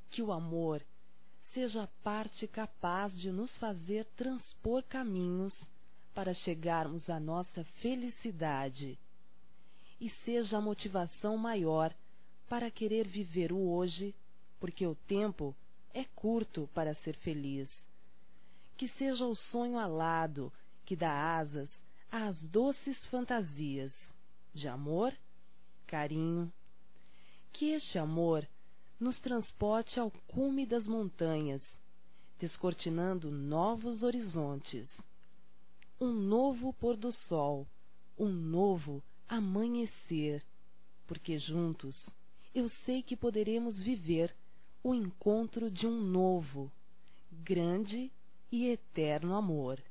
Que o amor seja a parte capaz de nos fazer transpor caminhos para chegarmos à nossa felicidade, e seja a motivação maior para querer viver o hoje, porque o tempo é curto para ser feliz. Que seja o sonho alado que dá asas às doces fantasias de amor, carinho. Que este amor nos transporte ao cume das montanhas, descortinando novos horizontes. Um novo pôr do sol, um novo amanhecer, porque juntos eu sei que poderemos viver o encontro de um novo, grande e eterno amor.